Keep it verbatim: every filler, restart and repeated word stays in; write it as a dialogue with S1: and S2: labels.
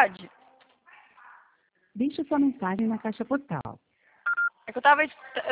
S1: cidade.
S2: Deixe sua mensagem na caixa postal.
S1: É que eu tava,